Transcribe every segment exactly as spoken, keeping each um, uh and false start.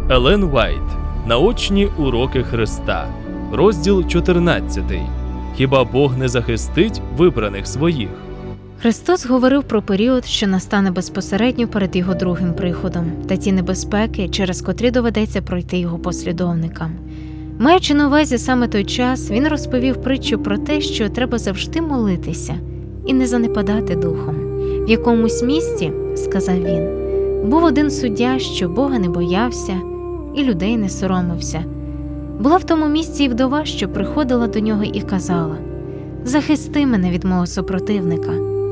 Елен Уайт. Наочні уроки Христа. Розділ чотирнадцятий. Хіба Бог не захистить вибраних своїх? Христос говорив про період, що настане безпосередньо перед Його другим приходом, та ті небезпеки, через котрі доведеться пройти Його послідовникам. Маючи на увазі саме той час, Він розповів притчу про те, що треба завжди молитися і не занепадати духом. В якомусь місті, сказав він, був один суддя, що Бога не боявся і людей не соромився. Була в тому місці і вдова, що приходила до нього і казала: «Захисти мене від мого супротивника».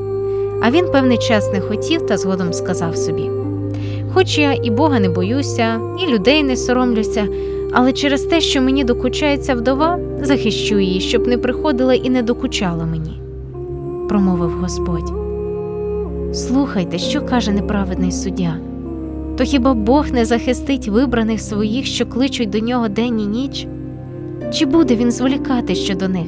А він певний час не хотів та згодом сказав собі: «Хоч я і Бога не боюся, і людей не соромлюся, але через те, що мені докучається вдова, захищу її, щоб не приходила і не докучала мені». Промовив Господь. Слухайте, що каже неправедний суддя. То хіба Бог не захистить вибраних своїх, що кличуть до нього день і ніч? Чи буде він зволікати щодо них?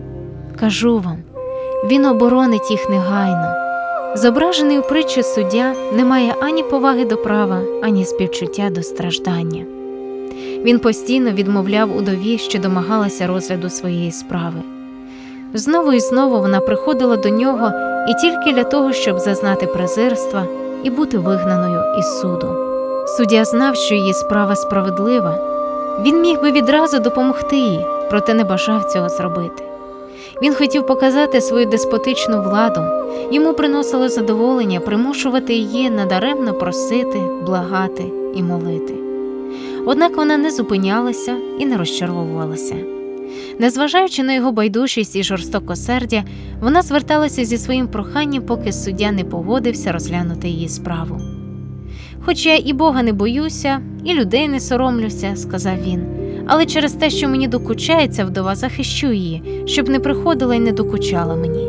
Кажу вам, він оборонить їх негайно. Зображений у притчі суддя не має ані поваги до права, ані співчуття до страждання. Він постійно відмовляв удові, що домагалася розгляду своєї справи. Знову і знову вона приходила до нього і тільки для того, щоб зазнати презирства і бути вигнаною із суду. Суддя знав, що її справа справедлива. Він міг би відразу допомогти їй, проте не бажав цього зробити. Він хотів показати свою деспотичну владу. Йому приносило задоволення примушувати її надаремно просити, благати і молити. Однак вона не зупинялася і не розчаровувалася. Незважаючи на його байдужість і жорстокосердя, вона зверталася зі своїм проханням, поки суддя не погодився розглянути її справу. «Хоч я і Бога не боюся, і людей не соромлюся», – сказав він, «але через те, що мені докучається вдова, захищу її, щоб не приходила і не докучала мені».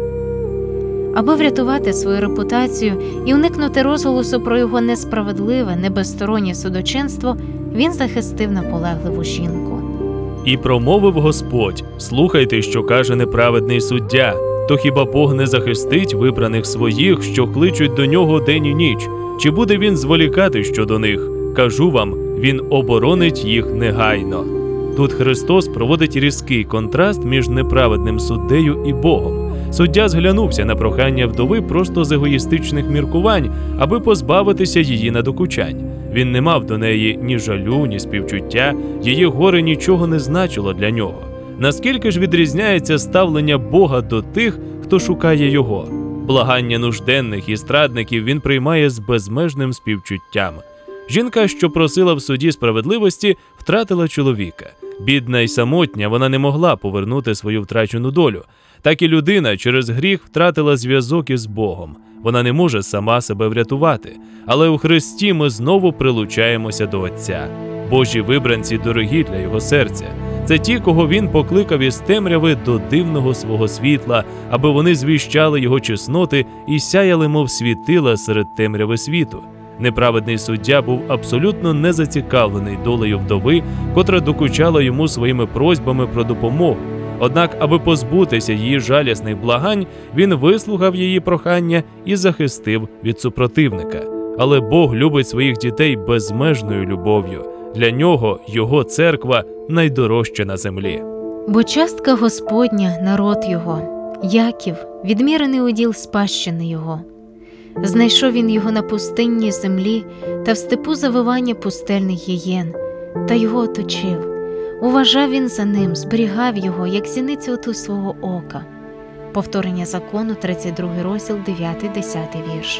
Аби врятувати свою репутацію і уникнути розголосу про його несправедливе, небезстороннє судочинство, він захистив наполегливу жінку. І промовив Господь: «Слухайте, що каже неправедний суддя. То хіба Бог не захистить вибраних своїх, що кличуть до нього день і ніч? Чи буде він зволікати щодо них? Кажу вам, він оборонить їх негайно». Тут Христос проводить різкий контраст між неправедним суддею і Богом. Суддя зглянувся на прохання вдови просто з егоїстичних міркувань, аби позбавитися її надокучань. Він не мав до неї ні жалю, ні співчуття, її горе нічого не значило для нього. Наскільки ж відрізняється ставлення Бога до тих, хто шукає Його? Благання нужденних і страдників він приймає з безмежним співчуттям. Жінка, що просила в суді справедливості, втратила чоловіка. Бідна й самотня, вона не могла повернути свою втрачену долю. Так і людина через гріх втратила зв'язок із Богом. Вона не може сама себе врятувати. Але у Христі ми знову прилучаємося до Отця. Божі вибранці дорогі для Його серця. Це ті, кого Він покликав із темряви до дивного свого світла, аби вони звіщали Його чесноти і сяяли, мов світила серед темряви світу. Неправедний суддя був абсолютно не зацікавлений долею вдови, котра докучала йому своїми просьбами про допомогу. Однак, аби позбутися її жалісних благань, він вислухав її прохання і захистив від супротивника. Але Бог любить своїх дітей безмежною любов'ю. Для нього Його церква найдорожча на землі. Бо частка Господня – народ Його, Яків – відмірений уділ спадщини Його. Знайшов він його на пустинній землі та в степу завивання пустельних гієн, та його оточив. Уважав він за ним, зберігав його, як зіницю оту свого ока. Повторення закону, тридцять другий розділ, дев'ятий-десятий вірш.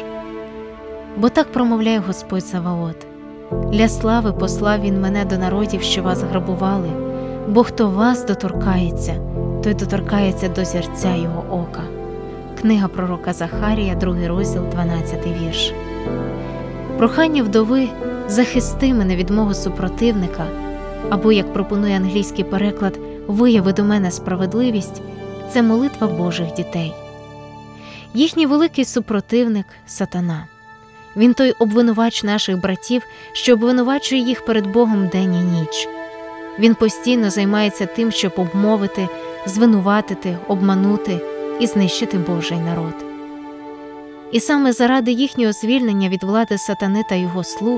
Бо так промовляє Господь Саваот: «Для слави послав він мене до народів, що вас грабували, бо хто вас доторкається, той доторкається до зірця його ока». Книга пророка Захарія, другий розділ, дванадцятий вірш. Прохання вдови «захисти мене від мого супротивника», або, як пропонує англійський переклад, «вияви до мене справедливість» – це молитва Божих дітей. Їхній великий супротивник – сатана. Він той обвинувач наших братів, що обвинувачує їх перед Богом день і ніч. Він постійно займається тим, щоб обмовити, звинуватити, обманути і знищити Божий народ. І саме заради їхнього звільнення від влади сатани та його слуг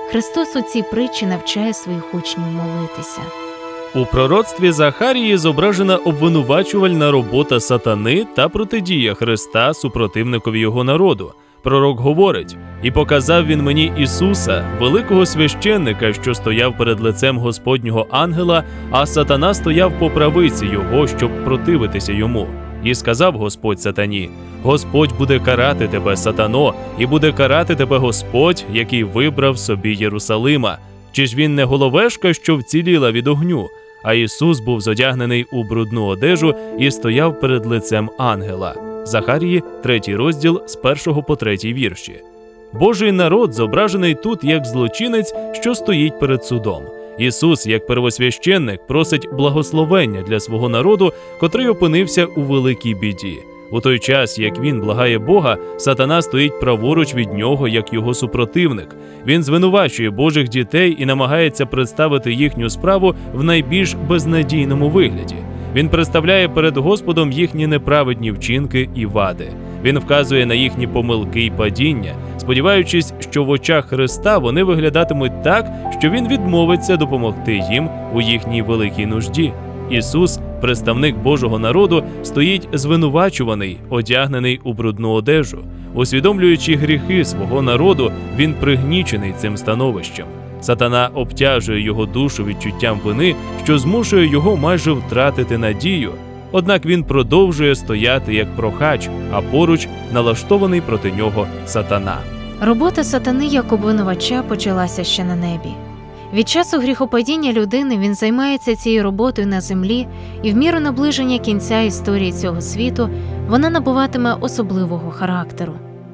Христос у цій притчі навчає своїх учнів молитися. У пророцтві Захарії зображена обвинувачувальна робота сатани та протидія Христа супротивникові його народу. Пророк говорить: «І показав він мені Ісуса, великого священника, що стояв перед лицем Господнього ангела, а сатана стояв по правиці його, щоб противитися йому. І сказав Господь сатані: Господь буде карати тебе, сатано, і буде карати тебе Господь, який вибрав собі Єрусалима. Чи ж він не головешка, що вціліла від огню?» А Ісус був зодягнений у брудну одежу і стояв перед лицем ангела. Захарії, третій розділ, з першого по третій вірші. Божий народ зображений тут як злочинець, що стоїть перед судом. Ісус, як первосвященник, просить благословення для свого народу, котрий опинився у великій біді. У той час, як він благає Бога, сатана стоїть праворуч від нього, як його супротивник. Він звинувачує Божих дітей і намагається представити їхню справу в найбільш безнадійному вигляді. Він представляє перед Господом їхні неправедні вчинки і вади. Він вказує на їхні помилки й падіння, сподіваючись, що в очах Христа вони виглядатимуть так, що Він відмовиться допомогти їм у їхній великій нужді. Ісус, представник Божого народу, стоїть звинувачуваний, одягнений у брудну одежу. Усвідомлюючи гріхи свого народу, він пригнічений цим становищем. Сатана обтяжує його душу відчуттям вини, що змушує його майже втратити надію. Однак він продовжує стояти як прохач, а поруч налаштований проти нього сатана. Робота сатани як обвинувача почалася ще на небі. Від часу гріхопадіння людини він займається цією роботою на землі, і в міру наближення кінця історії цього світу вона набуватиме особливого характеру.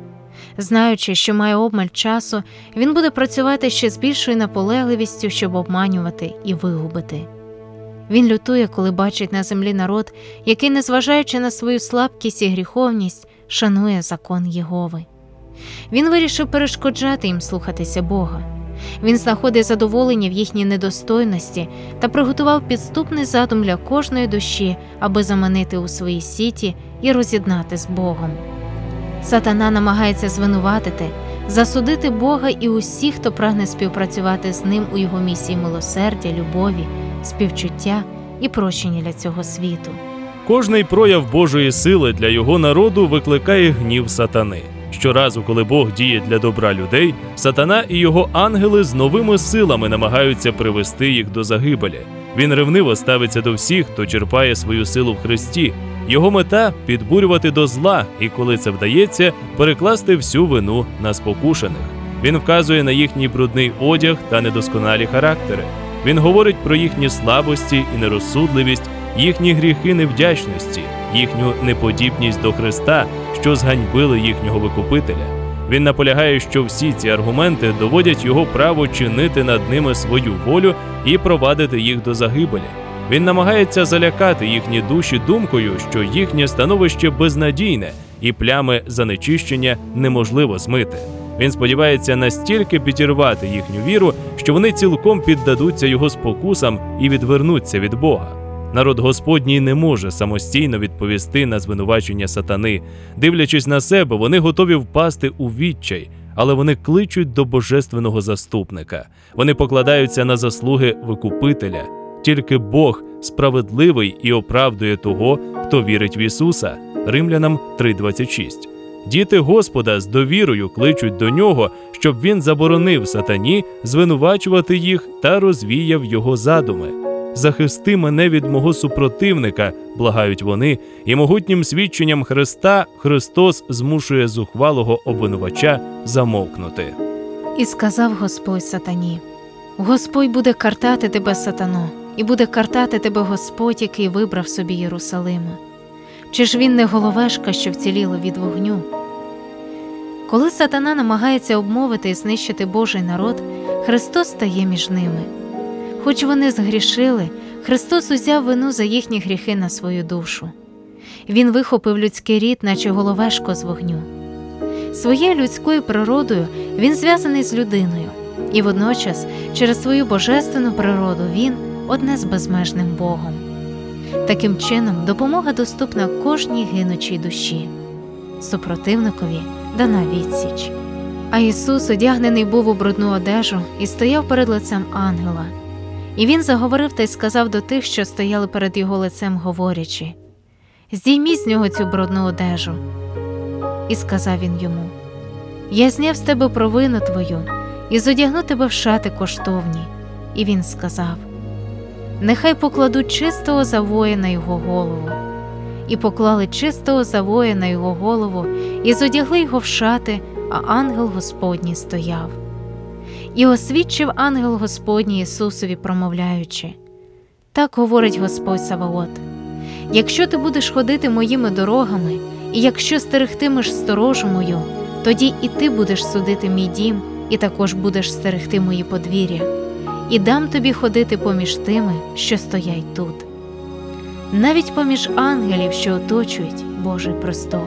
Знаючи, що має обмаль часу, він буде працювати ще з більшою наполегливістю, щоб обманювати і вигубити. Він лютує, коли бачить на землі народ, який, незважаючи на свою слабкість і гріховність, шанує закон Єгови. Він вирішив перешкоджати їм слухатися Бога. Він знаходить задоволення в їхній недостойності та приготував підступний задум для кожної душі, аби заманити у свої сіті і роз'єднати з Богом. Сатана намагається звинуватити, засудити Бога і усіх, хто прагне співпрацювати з ним у його місії милосердя, любові, співчуття і прощення для цього світу. Кожний прояв Божої сили для його народу викликає гнів сатани. Щоразу, коли Бог діє для добра людей, сатана і його ангели з новими силами намагаються привести їх до загибелі. Він ревниво ставиться до всіх, хто черпає свою силу в Христі. Його мета – підбурювати до зла, і коли це вдається, перекласти всю вину на спокушених. Він вказує на їхній брудний одяг та недосконалі характери. Він говорить про їхні слабості і нерозсудливість, їхні гріхи невдячності, їхню неподібність до Христа, що зганьбили їхнього Викупителя. Він наполягає, що всі ці аргументи доводять його право чинити над ними свою волю і провадити їх до загибелі. Він намагається залякати їхні душі думкою, що їхнє становище безнадійне і плями занечищення неможливо змити. Він сподівається настільки підірвати їхню віру, що вони цілком піддадуться його спокусам і відвернуться від Бога. Народ Господній не може самостійно відповісти на звинувачення сатани. Дивлячись на себе, вони готові впасти у відчай, але вони кличуть до божественного заступника. Вони покладаються на заслуги Викупителя. Тільки Бог справедливий і оправдує того, хто вірить в Ісуса. Римлянам три двадцять шість. Діти Господа з довірою кличуть до Нього, щоб Він заборонив сатані звинувачувати їх та розвіяв його задуми. «Захисти мене від мого супротивника», – благають вони, і могутнім свідченням Христа Христос змушує зухвалого обвинувача замовкнути. І сказав Господь сатані: «Господь буде картати тебе, сатано, і буде картати тебе Господь, який вибрав собі Єрусалима. Чи ж він не головешка, що вціліла від вогню?» Коли сатана намагається обмовити і знищити Божий народ, Христос стає між ними. Хоч вони згрішили, Христос узяв вину за їхні гріхи на свою душу. Він вихопив людський рід, наче головешко з вогню. Своєю людською природою він зв'язаний з людиною, і водночас через свою божественну природу він одне з безмежним Богом. Таким чином, допомога доступна кожній гинучій душі. Супротивникові дана відсіч. А Ісус одягнений був у брудну одежу і стояв перед лицем ангела. І він заговорив та й сказав до тих, що стояли перед його лицем, говорячи: «Здійміть з нього цю брудну одежу». І сказав він йому: «Я зняв з тебе провину твою і зодягну тебе в шати коштовні». І він сказав: «Нехай покладуть чистого завоя на його голову». І поклали чистого завоя на його голову, і зодягли його в шати, а ангел Господній стояв. І освідчив ангел Господній Ісусові, промовляючи: «Так говорить Господь Саваот: якщо ти будеш ходити моїми дорогами, і якщо стерегтимеш сторожу мою, тоді і ти будеш судити мій дім, і також будеш стерегти мої подвір'я, і дам тобі ходити поміж тими, що стоять тут, навіть поміж ангелів, що оточують Божий престол».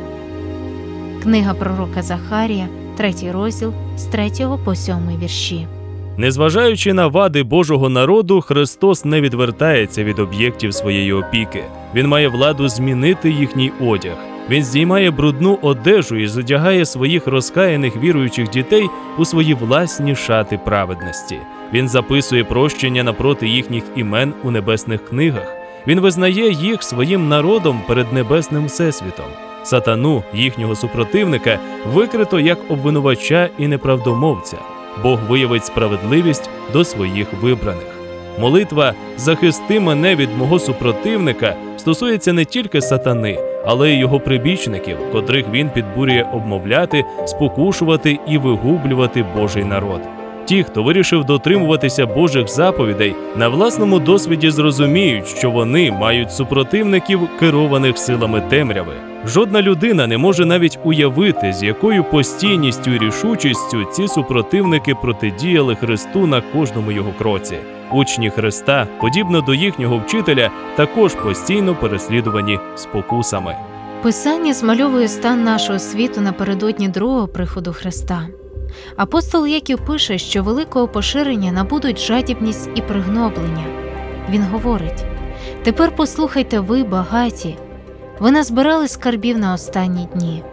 Книга пророка Захарія, третій розділ, з третього по сьомий вірші. Незважаючи на вади Божого народу, Христос не відвертається від об'єктів своєї опіки. Він має владу змінити їхній одяг. Він здіймає брудну одежу і зодягає своїх розкаяних віруючих дітей у свої власні шати праведності. Він записує прощення напроти їхніх імен у небесних книгах. Він визнає їх своїм народом перед небесним всесвітом. Сатану, їхнього супротивника, викрито як обвинувача і неправдомовця. Бог виявить справедливість до своїх вибраних. Молитва «Захисти мене від мого супротивника» стосується не тільки сатани, але й його прибічників, котрих він підбурює обмовляти, спокушувати і вигублювати Божий народ. Ті, хто вирішив дотримуватися Божих заповідей, на власному досвіді зрозуміють, що вони мають супротивників, керованих силами темряви. Жодна людина не може навіть уявити, з якою постійністю і рішучістю ці супротивники протидіяли Христу на кожному його кроці. Учні Христа, подібно до їхнього вчителя, також постійно переслідувані спокусами. Писання змальовує стан нашого світу напередодні другого приходу Христа. Апостол Яків пише, що великого поширення набудуть жадібність і пригноблення. Він говорить: «Тепер послухайте ви, багаті, ви назбирали скарбів на останні дні.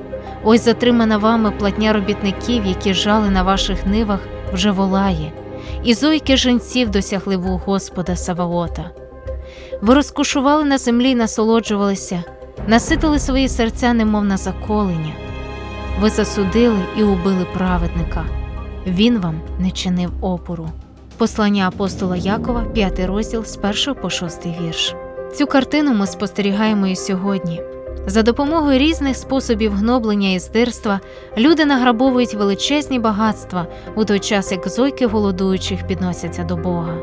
Ось затримана вами платня робітників, які жали на ваших нивах, вже волає, і зойки жінців досягли вух Господа Саваота. Ви розкошували на землі й насолоджувалися, наситили свої серця, немов на заколення. Ви засудили і убили праведника. Він вам не чинив опору». Послання апостола Якова, п'ятий розділ, з першого по шостий вірш. Цю картину ми спостерігаємо і сьогодні. За допомогою різних способів гноблення і здирства люди награбовують величезні багатства, у той час як зойки голодуючих підносяться до Бога.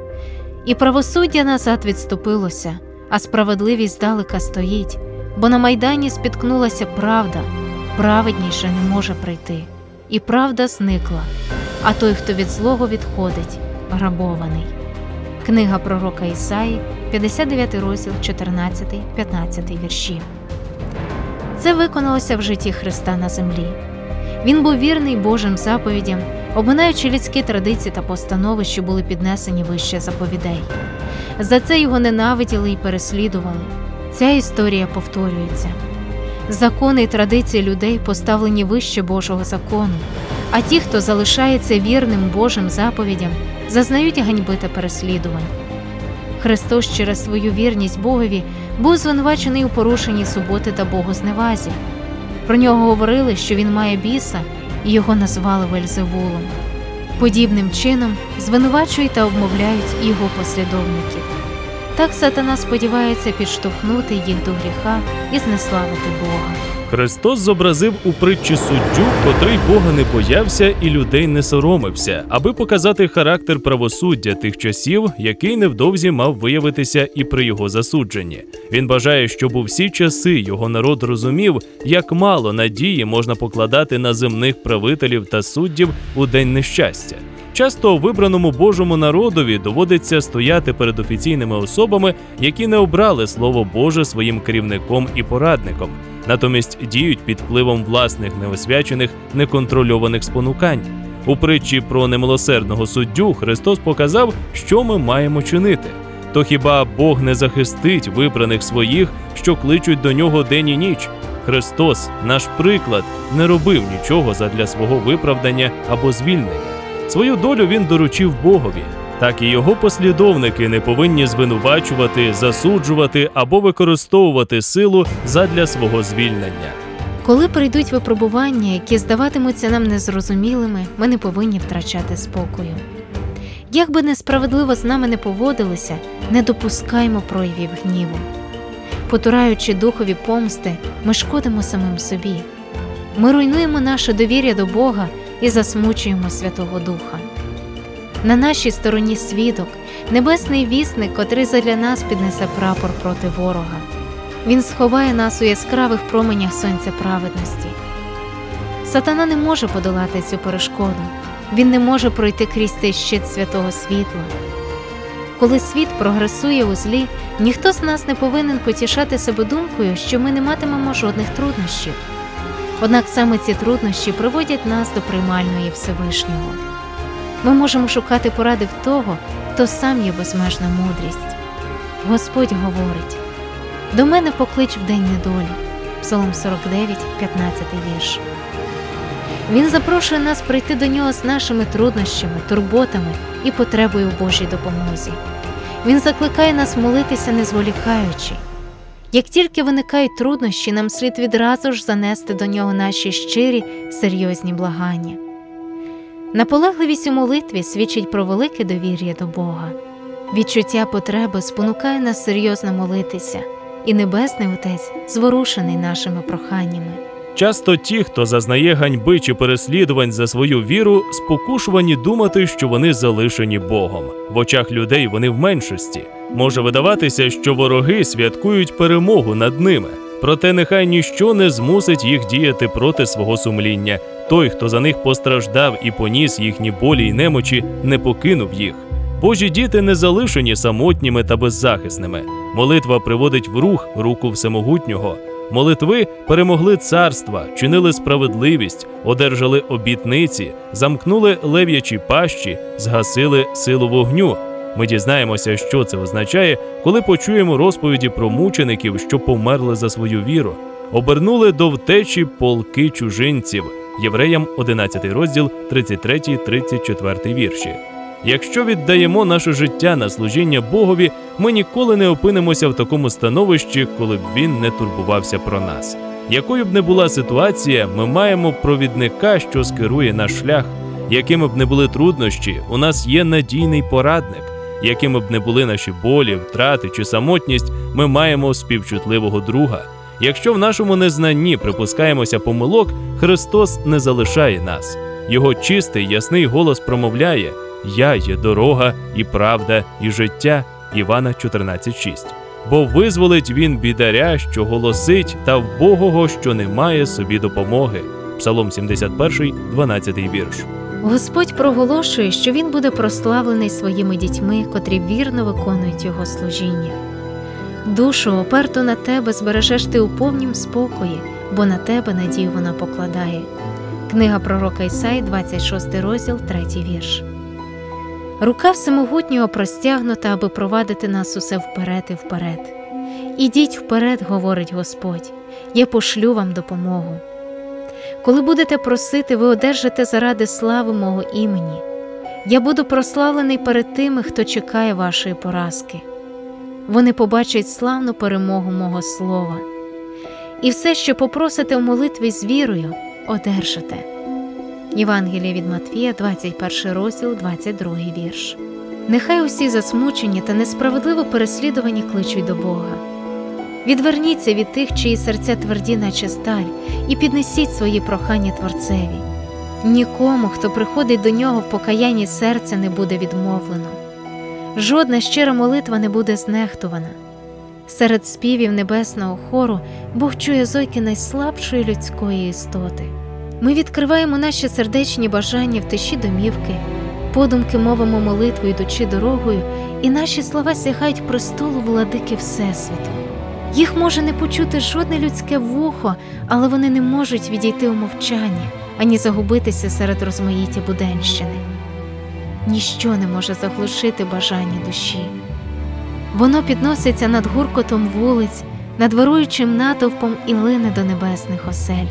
І правосуддя назад відступилося, а справедливість здалека стоїть, бо на Майдані спіткнулася правда, праведніше не може прийти. І правда зникла, а той, хто від злого відходить, грабований. Книга пророка Ісаї, п'ятдесят дев'ятий розділ, чотирнадцятий-п'ятнадцятий вірші. Це виконалося в житті Христа на землі. Він був вірний Божим заповідям, обминаючи людські традиції та постанови, що були піднесені вище заповідей. За це його ненавиділи і переслідували. Ця історія повторюється. Закони і традиції людей поставлені вище Божого закону, а ті, хто залишається вірним Божим заповідям, зазнають ганьби та переслідувань. Христос через свою вірність Богові був звинувачений у порушенні суботи та богозневазі. Про нього говорили, що він має біса, і його назвали Вельзевулом. Подібним чином звинувачують та обмовляють і його послідовників. Так сатана сподівається підштовхнути їх до гріха і знеславити Бога. Христос зобразив у притчі суддю, котрий Бога не боявся і людей не соромився, аби показати характер правосуддя тих часів, який невдовзі мав виявитися і при його засудженні. Він бажає, щоб у всі часи його народ розумів, як мало надії можна покладати на земних правителів та суддів у день нещастя. Часто вибраному Божому народові доводиться стояти перед офіційними особами, які не обрали Слово Боже своїм керівником і порадником, натомість діють під впливом власних неосвячених, неконтрольованих спонукань. У притчі про немилосердного суддю Христос показав, що ми маємо чинити. То хіба Бог не захистить вибраних своїх, що кличуть до нього день і ніч? Христос, наш приклад, не робив нічого задля свого виправдання або звільнення. Свою долю він доручив Богові. Так і його послідовники не повинні звинувачувати, засуджувати або використовувати силу задля свого звільнення. Коли прийдуть випробування, які здаватимуться нам незрозумілими, ми не повинні втрачати спокою. Як би несправедливо з нами не поводилися, не допускаймо проявів гніву. Потураючи духові помсти, ми шкодимо самим собі. Ми руйнуємо наше довір'я до Бога і засмучуємо Святого Духа. На нашій стороні свідок, небесний вісник, котрий задля нас піднесе прапор проти ворога. Він сховає нас у яскравих променях сонця праведності. Сатана не може подолати цю перешкоду. Він не може пройти крізь цей щит святого світла. Коли світ прогресує у злі, ніхто з нас не повинен потішати себе думкою, що ми не матимемо жодних труднощів. Однак саме ці труднощі приводять нас до приймальної Всевишнього. Ми можемо шукати поради в того, хто сам є безмежна мудрість. Господь говорить: «До мене поклич в день недолі» Псалом сорок дев'ять, п'ятнадцятий вірш. Він запрошує нас прийти до нього з нашими труднощами, турботами і потребою в Божій допомозі. Він закликає нас молитися, не зволікаючи. Як тільки виникають труднощі, нам слід відразу ж занести до нього наші щирі, серйозні благання. Наполегливість у молитві свідчить про велике довір'я до Бога. Відчуття потреби спонукає нас серйозно молитися, і Небесний Отець зворушений нашими проханнями. Часто ті, хто зазнає ганьби чи переслідувань за свою віру, спокушувані думати, що вони залишені Богом. В очах людей вони в меншості. Може видаватися, що вороги святкують перемогу над ними. Проте нехай ніщо не змусить їх діяти проти свого сумління. Той, хто за них постраждав і поніс їхні болі й немочі, не покинув їх. Божі діти не залишені самотніми та беззахисними. Молитва приводить в рух руку Всемогутнього. Молитви перемогли царства, чинили справедливість, одержали обітниці, замкнули лев'ячі пащі, згасили силу вогню. Ми дізнаємося, що це означає, коли почуємо розповіді про мучеників, що померли за свою віру. Обернули до втечі полки чужинців. Євреям одинадцятий розділ, тридцять третій - тридцять четвертий вірші. Якщо віддаємо наше життя на служіння Богові, ми ніколи не опинимося в такому становищі, коли б Він не турбувався про нас. Якою б не була ситуація, ми маємо провідника, що скерує наш шлях. Якими б не були труднощі, у нас є надійний порадник. Якими б не були наші болі, втрати чи самотність, ми маємо співчутливого друга. Якщо в нашому незнанні припускаємося помилок, Христос не залишає нас. Його чистий, ясний голос промовляє: «Я є дорога, і правда, і життя» Івана чотирнадцять шість. Бо визволить він бідаря, що голосить, та вбогого, що не має собі допомоги. Псалом сімдесят перший, дванадцятий вірш. Господь проголошує, що Він буде прославлений своїми дітьми, котрі вірно виконують Його служіння. Душу, оперту на Тебе, збережеш ти у повнім спокої, бо на Тебе надію вона покладає. Книга пророка Ісаї, двадцять шостий розділ, третій вірш. Рука Всемогутнього простягнута, аби провадити нас усе вперед і вперед. «Ідіть вперед», – говорить Господь, – «я пошлю вам допомогу». Коли будете просити, ви одержите заради слави мого імені. Я буду прославлений перед тими, хто чекає вашої поразки. Вони побачать славну перемогу мого слова. І все, що попросите в молитві з вірою, одержите. Євангеліє від Матвія, двадцять перший розділ, двадцять другий вірш. Нехай усі засмучені та несправедливо переслідувані кличуть до Бога. Відверніться від тих, чиї серця тверді, наче сталь, і піднесіть свої прохання Творцеві. Нікому, хто приходить до нього в покаянні серця, не буде відмовлено. Жодна щира молитва не буде знехтувана. Серед співів небесного хору Бог чує зойки найслабшої людської істоти. Ми відкриваємо наші сердечні бажання в тиші домівки, подумки мовимо молитву, йдучи дорогою, і наші слова сягають престолу владики Всесвіту. Їх може не почути жодне людське вухо, але вони не можуть відійти у мовчання, ані загубитися серед розмаїття буденщини. Ніщо не може заглушити бажання душі. Воно підноситься над гуркотом вулиць, над вируючим натовпом і лине до небесних осель.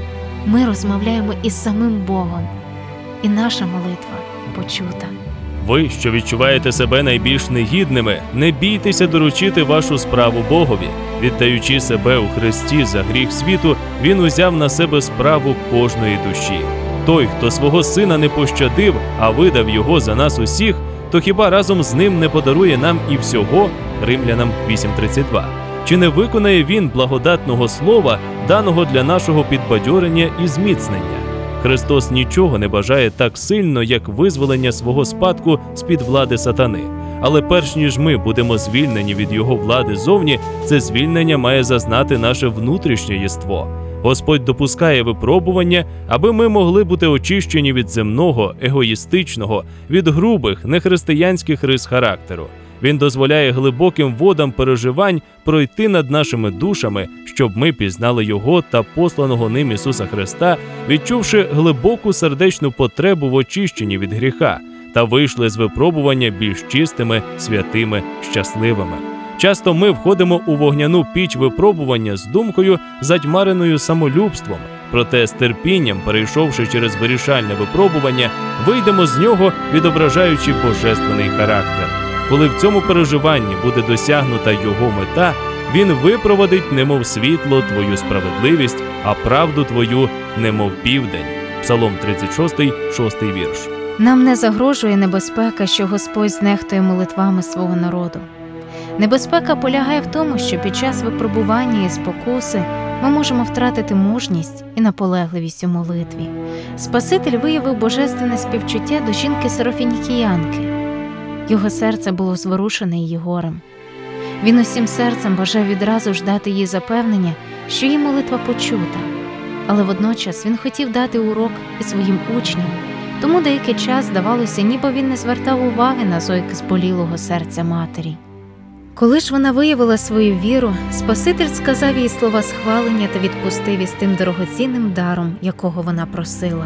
Ми розмовляємо із самим Богом, і наша молитва почута. Ви, що відчуваєте себе найбільш негідними, не бійтеся доручити вашу справу Богові. Віддаючи себе у Христі за гріх світу, Він узяв на себе справу кожної душі. Той, хто свого Сина не пощадив, а видав Його за нас усіх, то хіба разом з Ним не подарує нам і всього? Римлянам вісім тридцять два. Чи не виконає Він благодатного слова, даного для нашого підбадьорення і зміцнення? Христос нічого не бажає так сильно, як визволення свого спадку з-під влади сатани. Але перш ніж ми будемо звільнені від його влади зовні, це звільнення має зазнати наше внутрішнє єство. Господь допускає випробування, аби ми могли бути очищені від земного, егоїстичного, від грубих, нехристиянських рис характеру. Він дозволяє глибоким водам переживань пройти над нашими душами, щоб ми пізнали Його та посланого ним Ісуса Христа, відчувши глибоку сердечну потребу в очищенні від гріха, та вийшли з випробування більш чистими, святими, щасливими. Часто ми входимо у вогняну піч випробування з думкою, затьмареною самолюбством, проте з терпінням, перейшовши через вирішальне випробування, вийдемо з нього, відображаючи божественний характер. Коли в цьому переживанні буде досягнута Його мета, Він випроводить, немов світло, твою справедливість, а правду твою, немов південь. Псалом тридцять шостий, шостий вірш. Нам не загрожує небезпека, що Господь знехтує молитвами свого народу. Небезпека полягає в тому, що під час випробування і спокуси ми можемо втратити мужність і наполегливість у молитві. Спаситель виявив божественне співчуття до жінки-сирофінікіянки. Його серце було зворушене її горем. Він усім серцем бажав відразу ж дати їй запевнення, що її молитва почута. Але водночас він хотів дати урок і своїм учням, тому деякий час, здавалося, ніби він не звертав уваги на зойки зболілого серця матері. Коли ж вона виявила свою віру, Спаситель сказав їй слова схвалення та відпустив із тим дорогоцінним даром, якого вона просила.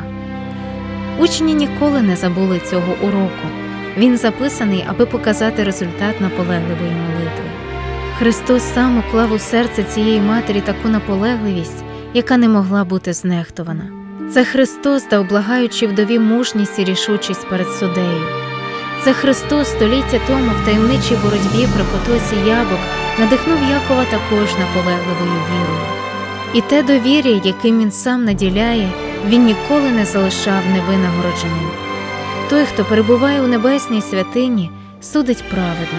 Учні ніколи не забули цього уроку. Він записаний, аби показати результат наполегливої молитви. Христос сам уклав у серце цієї матері таку наполегливість, яка не могла бути знехтувана. Це Христос дав благаючій вдові мужність і рішучість перед суддею. Це Христос століття тому в таємничій боротьбі при потоці Ябок надихнув Якова також наполегливою вірою. І те довір'я, яким він сам наділяє, він ніколи не залишав невинагородженим. Той, хто перебуває у небесній святині, судить праведно.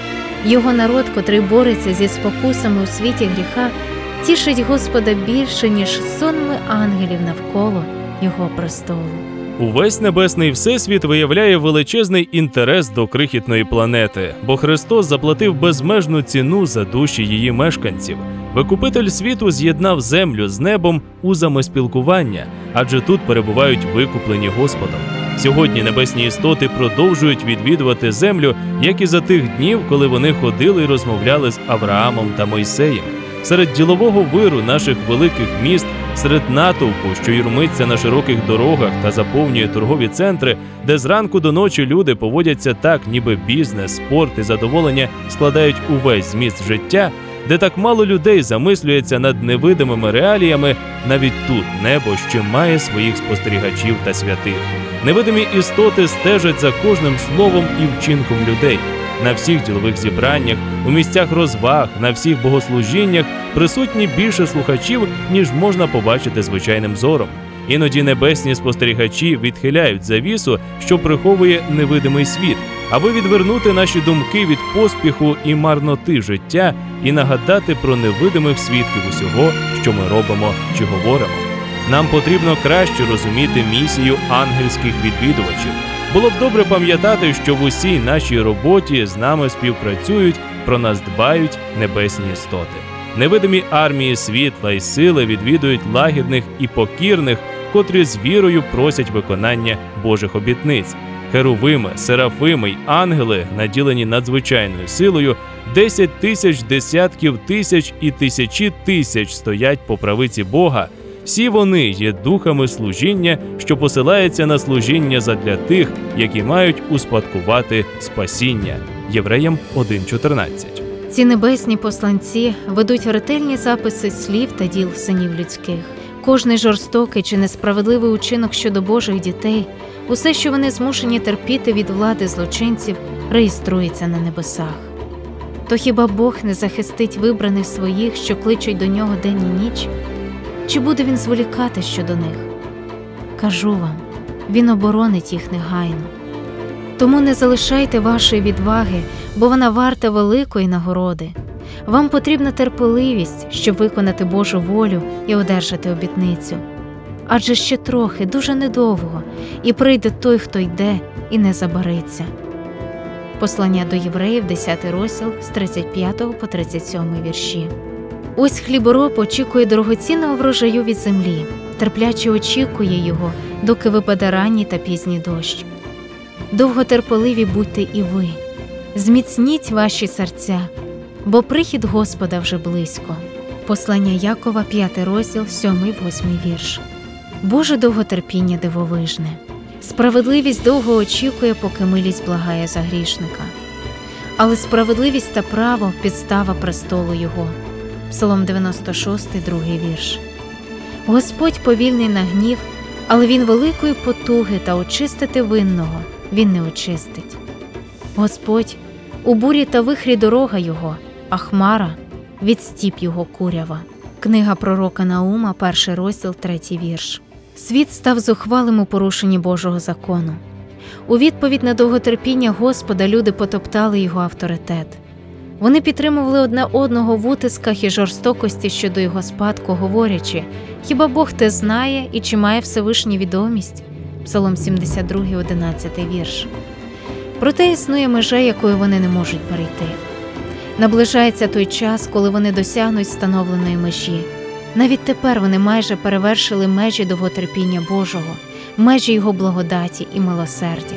Його народ, котрий бореться зі спокусами у світі гріха, тішить Господа більше, ніж сонми ангелів навколо Його престолу. Увесь небесний всесвіт виявляє величезний інтерес до крихітної планети, бо Христос заплатив безмежну ціну за душі її мешканців. Викупитель світу з'єднав землю з небом узами спілкування, адже тут перебувають викуплені Господом. Сьогодні небесні істоти продовжують відвідувати землю, як і за тих днів, коли вони ходили і розмовляли з Авраамом та Мойсеєм. Серед ділового виру наших великих міст, серед натовпу, що юрмиться на широких дорогах та заповнює торгові центри, де зранку до ночі люди поводяться так, ніби бізнес, спорт і задоволення складають увесь зміст життя, де так мало людей замислюється над невидимими реаліями, навіть тут небо ще має своїх спостерігачів та святих. Невидимі істоти стежать за кожним словом і вчинком людей. На всіх ділових зібраннях, у місцях розваг, на всіх богослужіннях присутні більше слухачів, ніж можна побачити звичайним зором. Іноді небесні спостерігачі відхиляють завісу, що приховує невидимий світ, аби відвернути наші думки від поспіху і марноти життя і нагадати про невидимих свідків усього, що ми робимо чи говоримо. Нам потрібно краще розуміти місію ангельських відвідувачів. Було б добре пам'ятати, що в усій нашій роботі з нами співпрацюють, про нас дбають небесні істоти. Невидимі армії світла і сили відвідують лагідних і покірних, котрі з вірою просять виконання Божих обітниць. Херувими, серафими й ангели, наділені надзвичайною силою, десять тисяч десятків тисяч і тисячі тисяч стоять по правиці Бога. Всі вони є духами служіння, що посилається на служіння задля тих, які мають успадкувати спасіння. Євреям один чотирнадцять. Ці небесні посланці ведуть ретельні записи слів та діл синів людських. Кожний жорстокий чи несправедливий учинок щодо Божих дітей, усе, що вони змушені терпіти від влади злочинців, реєструється на небесах. То хіба Бог не захистить вибраних своїх, що кличуть до нього день і ніч? Чи буде він зволікати щодо них? Кажу вам, він оборонить їх негайно. Тому не залишайте вашої відваги, бо вона варта великої нагороди. Вам потрібна терпеливість, щоб виконати Божу волю і одержати обітницю. Адже ще трохи, дуже недовго, і прийде той, хто йде, і не забариться. Послання до євреїв, десятий розділ, з тридцять п'ятого по тридцять сьомий вірші. Ось хлібороб очікує дорогоцінного врожаю від землі, терпляче очікує його, доки випаде ранній та пізній дощ. Довготерпеливі будьте і ви, зміцніть ваші серця, бо прихід Господа вже близько. Послання Якова, п'ятий розділ, сьомий-восьмий вірш. Боже довготерпіння дивовижне. Справедливість довго очікує, поки милість благає за грішника. Але справедливість та право – підстава престолу Його. Псалом дев'яносто шостий, другий вірш. Господь повільний на гнів, але Він великої потуги та очистити винного Він не очистить. Господь – у бурі та вихрі дорога Його, а хмара – від стіп Його курява. Книга пророка Наума, перший розділ, третій вірш. Світ став зухвалим у порушенні Божого закону. У відповідь на довготерпіння Господа люди потоптали Його авторитет. Вони підтримували одне одного в утисках і жорстокості щодо Його спадку, говорячи: «Хіба Бог те знає і чи має Всевишній відомість?» Псалом сімдесят другий, одинадцятий вірш. Проте існує межа, якою вони не можуть перейти. Наближається той час, коли вони досягнуть встановленої межі. Навіть тепер вони майже перевершили межі довготерпіння Божого, межі Його благодаті і милосердя.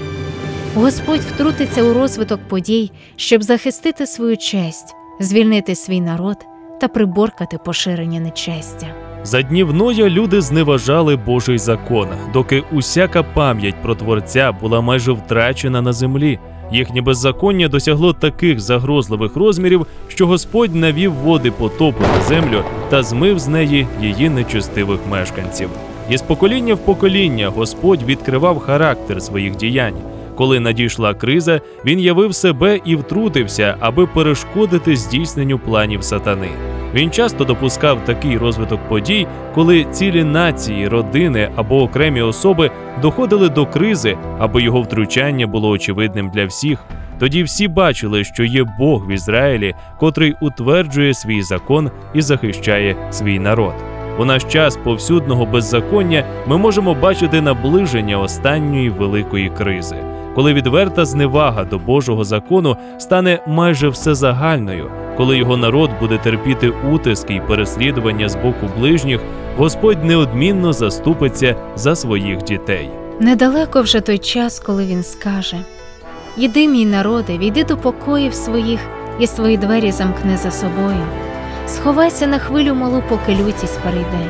Господь втрутиться у розвиток подій, щоб захистити свою честь, звільнити свій народ та приборкати поширення нечестя. За днів Ноя люди зневажали Божий закон, доки усяка пам'ять про Творця була майже втрачена на землі. Їхнє беззаконня досягло таких загрозливих розмірів, що Господь навів води потопу на землю та змив з неї її нечестивих мешканців. І з покоління в покоління Господь відкривав характер своїх діянь. Коли надійшла криза, він явив себе і втрутився, аби перешкодити здійсненню планів сатани. Він часто допускав такий розвиток подій, коли цілі нації, родини або окремі особи доходили до кризи, аби його втручання було очевидним для всіх. Тоді всі бачили, що є Бог в Ізраїлі, котрий утверджує свій закон і захищає свій народ. У наш час повсюдного беззаконня ми можемо бачити наближення останньої великої кризи, коли відверта зневага до Божого закону стане майже всезагальною, коли його народ буде терпіти утиски й переслідування з боку ближніх, Господь неодмінно заступиться за своїх дітей. Недалеко вже той час, коли він скаже: «Іди, мій народе, війди до покоїв своїх і свої двері замкни за собою. Сховайся на хвилю малу, поки лютість перейде.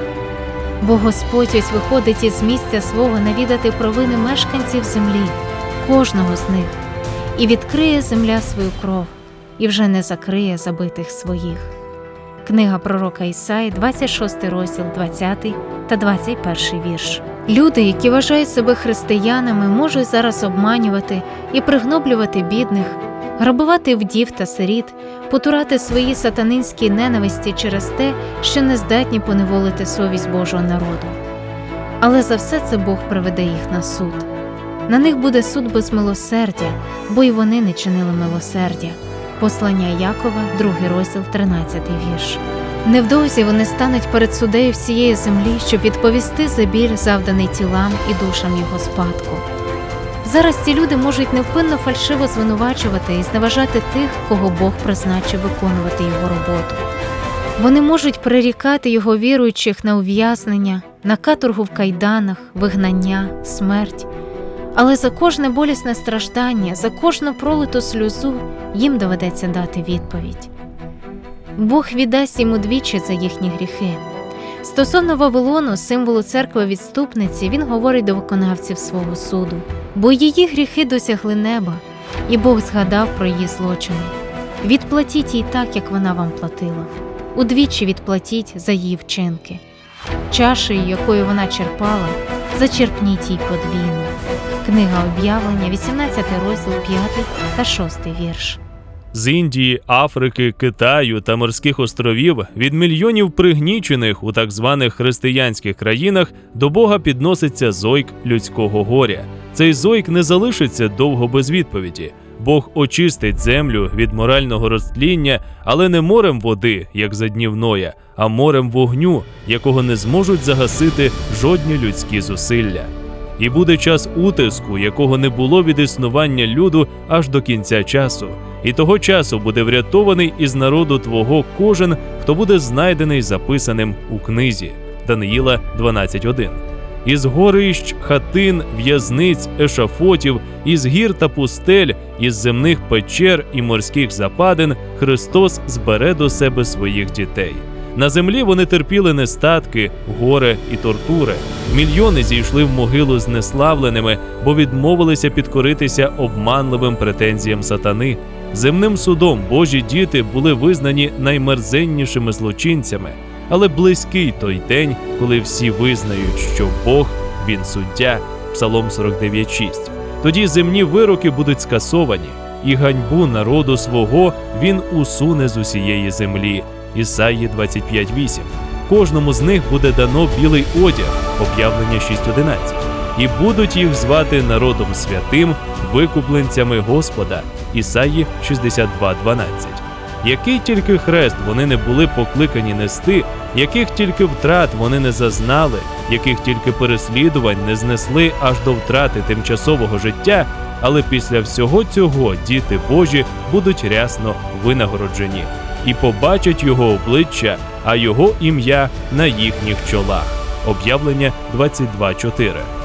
Бо Господь ось виходить із місця свого навідати провини мешканців землі, кожного з них, і відкриє земля свою кров, і вже не закриє забитих своїх». Книга пророка Ісаї, двадцять шостий розділ, двадцятий та двадцять перший вірш. Люди, які вважають себе християнами, можуть зараз обманювати і пригноблювати бідних, грабувати вдів та сиріт, потурати свої сатанинські ненависті через те, що не здатні поневолити совість Божого народу. Але за все це Бог приведе їх на суд. На них буде суд без милосердя, бо й вони не чинили милосердя. Послання Якова, другий розділ, тринадцятий вірш. Невдовзі вони стануть перед суддею всієї землі, щоб відповісти за біль, завданий тілам і душам його спадку. Зараз ці люди можуть невпинно фальшиво звинувачувати і зневажати тих, кого Бог призначив виконувати його роботу. Вони можуть прирікати його віруючих на ув'язнення, на каторгу в кайданах, вигнання, смерть. Але за кожне болісне страждання, за кожну пролиту сльозу їм доведеться дати відповідь. Бог віддасть їм удвічі за їхні гріхи. Стосовно Вавилону, символу церкви-відступниці, він говорить до виконавців свого суду. Бо її гріхи досягли неба, і Бог згадав про її злочини. Відплатіть їй так, як вона вам платила. Удвічі відплатіть за її вчинки. Чашею, якою вона черпала, зачерпніть їй подвійно. Книга Об'явлення, вісімнадцятий розділ, п'ятий та шостий вірш. З Індії, Африки, Китаю та морських островів від мільйонів пригнічених у так званих християнських країнах до Бога підноситься зойк людського горя. Цей зойк не залишиться довго без відповіді. Бог очистить землю від морального розтління, але не морем води, як за днів Ноя, а морем вогню, якого не зможуть загасити жодні людські зусилля. І буде час утиску, якого не було від існування люду аж до кінця часу. І того часу буде врятований із народу твого кожен, хто буде знайдений записаним у книзі. Даниїла дванадцять один. Із горищ, хатин, в'язниць, ешафотів, із гір та пустель, із земних печер і морських западин Христос збере до себе своїх дітей. На землі вони терпіли нестатки, горе і тортури. Мільйони зійшли в могилу знеславленими, бо відмовилися підкоритися обманливим претензіям сатани. Земним судом Божі діти були визнані наймерзеннішими злочинцями. Але близький той день, коли всі визнають, що Бог – Він суддя. Псалом сорок дев'ять шість. Тоді земні вироки будуть скасовані, і ганьбу народу свого Він усуне з усієї землі. Ісаї двадцять п'ять вісім. Кожному з них буде дано білий одяг. Об'явлення шість одинадцять. І будуть їх звати народом святим, викупленцями Господа. Ісаї шістдесят два дванадцять. Який тільки хрест вони не були покликані нести, яких тільки втрат вони не зазнали, яких тільки переслідувань не знесли аж до втрати тимчасового життя, але після всього цього діти Божі будуть рясно винагороджені і побачать його обличчя, а його ім'я на їхніх чолах. Об'явлення двадцять два чотири.